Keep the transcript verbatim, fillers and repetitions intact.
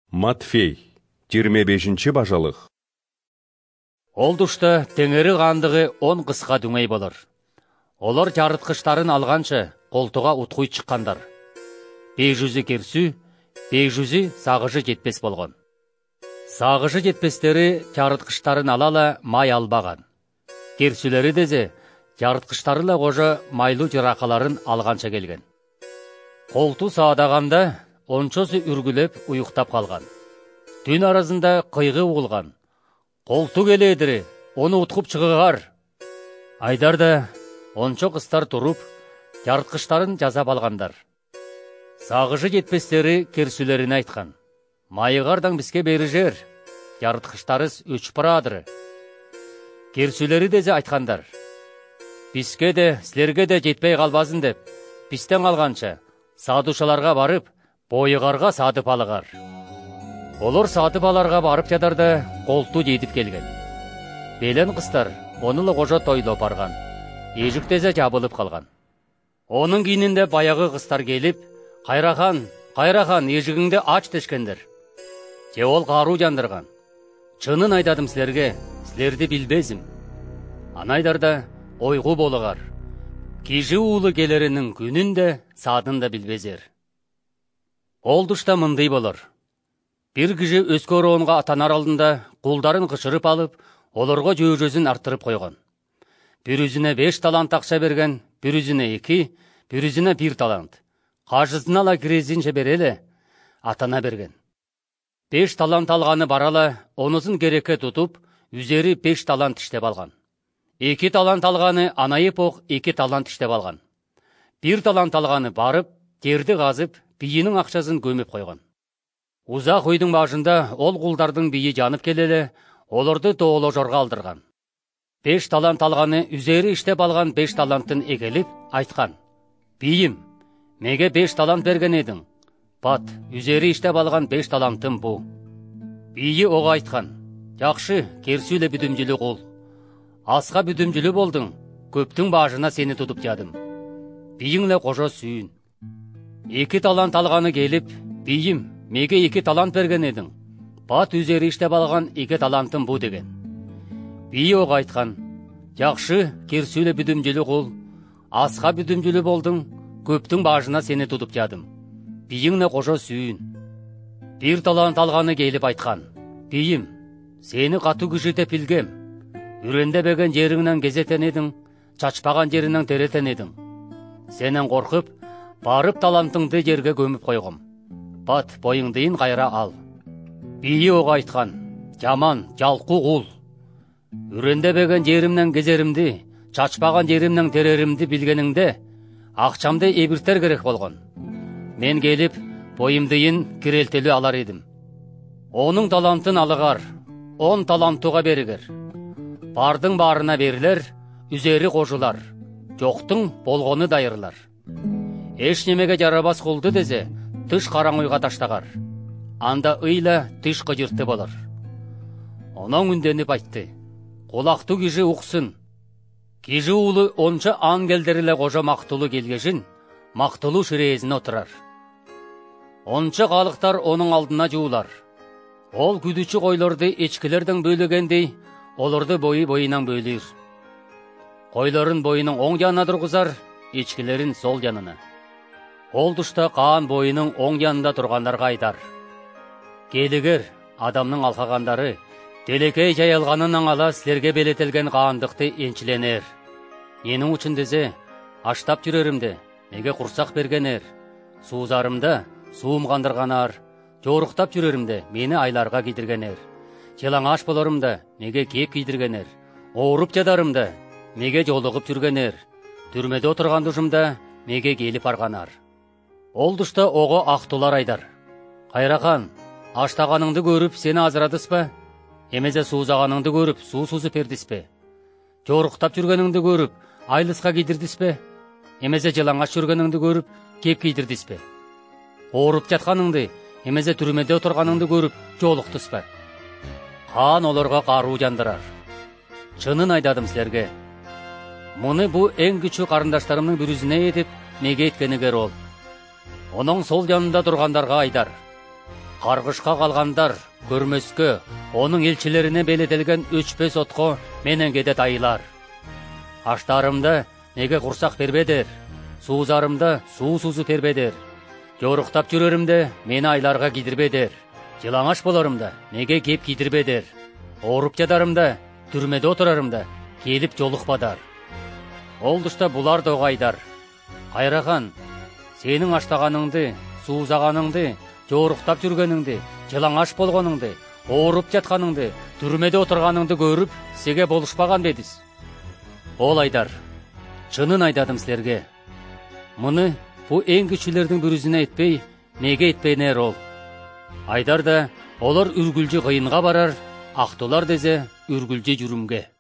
Матфей, жыйырма бешинчи бажалык. Ол тушта теңери кандыгы он кыска дүңей болор. Олар жарыткычтарын алганча колтуга уткуй чыккандар. Беш жүзү керсү, беш жүзү сагышы жетпес болгон. Сагышы жетпестери жарыткычтарын алала май албаган. Керсүлери дезе жарыткычтары ла кожо майлуу жыракаларын алганча келген. Колту саадаганда ончосу үргүлөп уюктап калган. Түн арасында кыйгы угулган. Колту келедири, оны уткуп чыгыгар. Айдарда ончо кыздар туруп, жарыткычтарын жасап алгандар. Сагышы жетпестери керсүлерине айткан: майыгардан бизге берижер, жарыткычтарыбыз өчүп барадыр. Керсүлери дезе айткандар: бизге де, силерге де жетпей калбасын деп, бизден алганча саадушаларга барып, бойыгарга сатып алыгар. Олар сатып аларга барып жатарда колту жетип келген. Белен кыздар оны ла кожо тойлоп барган. Эжик дезе жабылып калган. Онун кийининде баягы кыздар келип: кайрахан, кайрахан, эжигиңди ач дешкендер. Же ол каруу жандырган: чынын айтадым силерге, силерди билбезим. Анайдарда ойгу болугар. Кижи уулу келеринин күнүндө саатын да билбезер. Ол тушта мындай болор. Бир киши өскө ороонга атанар алдында кулдарын кычырып алып, олорго жөөжөсүн арттырып койгон. Бирүзүнө беш талант акча берген, бирүзүнө эки, бирүзүнө бир талант. Кажысына ла кирезинче береле, атана берген. Беш талант алганы барала, онусун керекке тутуп, үзери беш талант иштеп алган. Эки талант алганы анайып ок эки талант иштеп алган. Бир талант алганы барып, терди казып, бийинин акчасын көмүп койгон. Узак үйдүн башында ол кулдардын бийи жанып келеле, олорду тооложорго алдырган. Беш талант алганы үзери иштеп алган беш таланттын эгелип айткан: бийим, меге беш талант берген эдиң. Бат, үзери иштеп алган беш талантым бу. Бийи ого айткан: жакшы, керсүлө бүдүмжүлү кул. Аска бүдүмжүлү болдуң, көптүн башына сени тутуп жадым. Бийиңле кожо сүйүн. Эки талант алганы келип: бийим, меге эки талант берген эдиң. Бат, үзери иштеп алган эки талантым бу деген. Бийи ого айткан: жакшы, керсүлө бүдүмжүлү кул. Аска бүдүмжүлү болдуң, көптүн башына сени тутуп жадым. Бийиңле кожо сүйүн. Бир талант алганы келип айткан: бийим, сени катуу киши деп билгем. Үрендебеген жериңнен кезетен эдиң, чачпаган жериңнен теретен эдиң. Сенен коркуп, барып талантыңды жерге көмүп койгом. Бат, боюңдыйын кайра ал. Бийи ого айткан: жаман, жалкуу кул. Үрендебеген жеримнен кезеримди, чачпаган жеримнен тереримди билгениңде, акчамды эбиртер керек болгон. Мен келип, боюмдыйын кирелтелүү алар едим. Онун талантын алыгар, он талантуга беригер. Бардың барына берилер, үзери кожулар. Жоктуң болгону дайырлар. Эч немеге жарабас кулду дезе, тыш караңгыйга таштагар. Анда ыйла тыш кыжырты болор. Онон үнденип айтты: кулактуу киши уксун. Киши уулу онча ангелдериле кожо мактулуу келгешин, мактулуу ширээзине отурар. Онча калыктар онун алдына жуулар. Ол күдүчү койлорду эчкилерден бөлөгөндей, олорду бою боюнан бөлүр. Койлорун боюнун оң жанына тургузар, эчкилерин сол жанына. Ол тушта каан боюнун оң жанында тургандарга айтар: келигер, адамдын алкагандары, телекей жайылганынан ала силерге белетелген каандыкты энчиленер. Менин үчүн дезе, аштап жүреримде, меге курсак бергенер. Суузарымда суум кандырганар, жоруктап жүреримде, мени айларга кийдиргенер. Челаңаш болорумда, меге кээп кийдиргенер. Ооруп жатарымда, меге жолугуп жүргенер. Түрмөдө отурган тушумда, меге келип барганар. Ол тушта ого актуулар айдар: кайрахан, аштаганыңды көрүп сени азырадыспы? Эмезе суузаганыңды көрүп суу сузуп бердиспи? Жоруктап жүргениңди көрүп айлыска кийдирдиспи? Эмезе жылаңаш жүргениңди көрүп кеп кийдирдиспи? Ооруп жатканыңды, эмезе түрмөдө отурганыңды көрүп жолуктуспу? Каан олорго каруу жандырар: чынын айтадым силерге, муну бу эң күчү карындаштарымдын бирүзүнө этип меге эткенигер ол. Оның сол жанында тургандарга айдар: Қарғышқа қалғандар, көрмөскө, оның елчилерине белетелген өчпес отко менен кедет айылар. Аштарымда неге құрсақ бербедер, суузарымда суу сузу бербедер. Жоруктап жүрөрүмдө мени айларга кидирбедер. Жылаңаш болорумда неге кеп кидирбедер. Ооруп жатарымда, түрмөдө отурарымда келип жолукпадар. Олдушта булар да огайдар. Кайраган, сенин аштаганыңды, суузаганыңды, жоруктап жүргөнүңдү, жылаңаш болгонуңду, ооруп жатканыңды, түрмөдө отурганыңды көрүп, сиге болушпаган бедиз. Ол айдар, чынын айдадым силерге. Муну бу эң күчүлөрдүн бүрүзүнө этпей, неге этпейнер ол? Айдар да олар үргүлжү кыйынга барар, актылар дезе үргүлжү жүрүмгө.